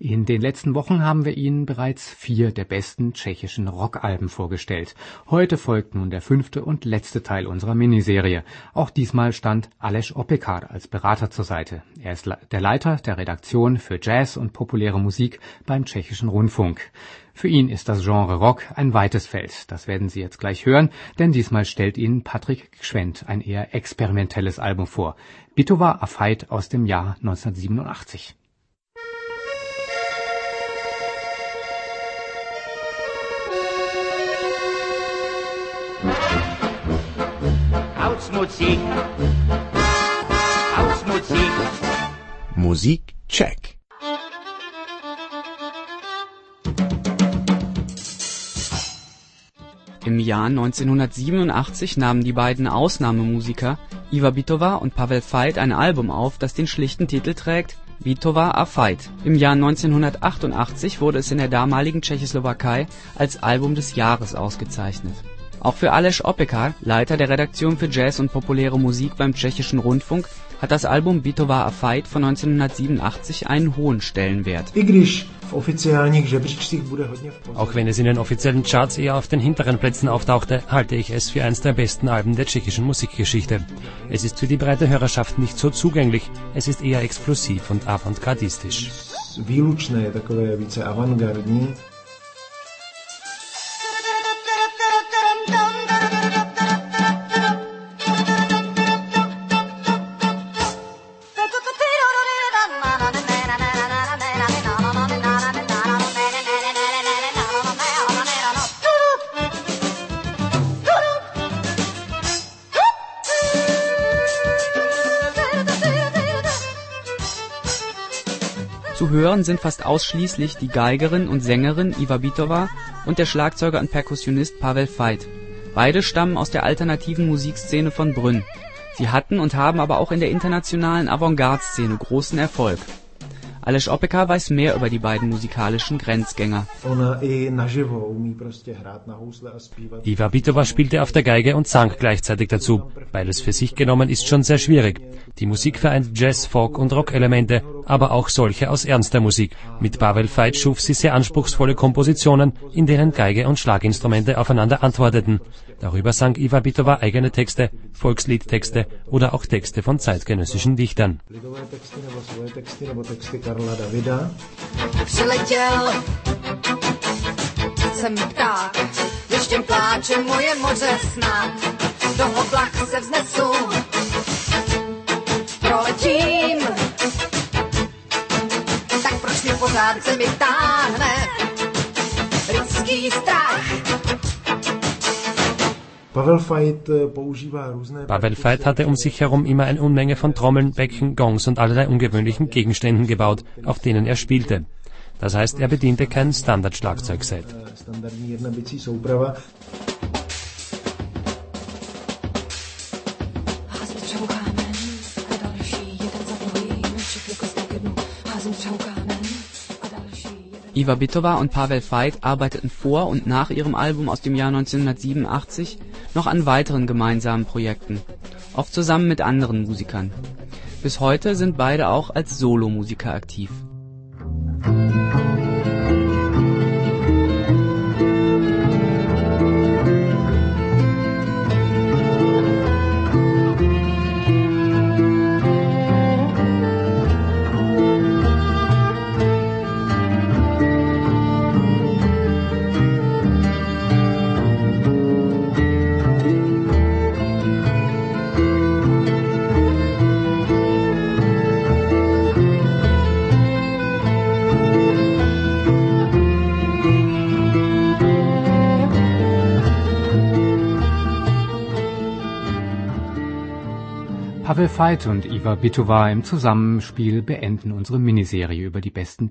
In den letzten Wochen haben wir Ihnen bereits 4 der besten tschechischen Rockalben vorgestellt. Heute folgt nun der 5. und letzte Teil unserer Miniserie. Auch diesmal stand Aleš Opekar als Berater zur Seite. Er ist der Leiter der Redaktion für Jazz und populäre Musik beim Tschechischen Rundfunk. Für ihn ist das Genre Rock ein weites Feld. Das werden Sie jetzt gleich hören, denn diesmal stellt Ihnen Patrik Gschwend ein eher experimentelles Album vor. Bytová a Fight aus dem Jahr 1987. Musik. Aus Musik. Musik check. Im Jahr 1987 nahmen die beiden Ausnahmemusiker Iva Bytová und Pavel Fait ein Album auf, das den schlichten Titel trägt Bytová a Fight. Im Jahr 1988 wurde es in der damaligen Tschechoslowakei als Album des Jahres ausgezeichnet. Auch für Aleš Opekar, Leiter der Redaktion für Jazz und populäre Musik beim Tschechischen Rundfunk, hat das Album Bytová a Fight von 1987 einen hohen Stellenwert. Auch wenn es in den offiziellen Charts eher auf den hinteren Plätzen auftauchte, halte ich es für eines der besten Alben der tschechischen Musikgeschichte. Es ist für die breite Hörerschaft nicht so zugänglich, es ist eher explosiv und avantgardistisch. Zu hören sind fast ausschließlich die Geigerin und Sängerin Iva Bytová und der Schlagzeuger und Perkussionist Pavel Fait. Beide stammen aus der alternativen Musikszene von Brünn. Sie hatten und haben aber auch in der internationalen Avantgarde-Szene großen Erfolg. Aleš Opekar weiß mehr über die beiden musikalischen Grenzgänger. Iva Bytová spielte auf der Geige und sang gleichzeitig dazu. Beides für sich genommen ist schon sehr schwierig. Die Musik vereint Jazz, Folk und Rock-Elemente, aber auch solche aus ernster Musik. Mit Pavel Fait schuf sie sehr anspruchsvolle Kompositionen, in denen Geige und Schlaginstrumente aufeinander antworteten. Darüber sang Iva Bytová eigene Texte, Volksliedtexte oder auch Texte von zeitgenössischen Dichtern. Přiletěl jsem pták, ještě pláče moje moře snad, do oblak se vznesu, proletím, tak proč mi pořád se mi táhne lidský strach. Pavel Fait hatte um sich herum immer eine Unmenge von Trommeln, Becken, Gongs und allerlei ungewöhnlichen Gegenständen gebaut, auf denen er spielte. Das heißt, er bediente kein Standard-Schlagzeugset. Iva Bytová und Pavel Fait arbeiteten vor und nach ihrem Album aus dem Jahr 1987 noch an weiteren gemeinsamen Projekten, oft zusammen mit anderen Musikern. Bis heute sind beide auch als Solomusiker aktiv. Pavel Fait und Iva Bytová im Zusammenspiel beenden unsere Miniserie über die besten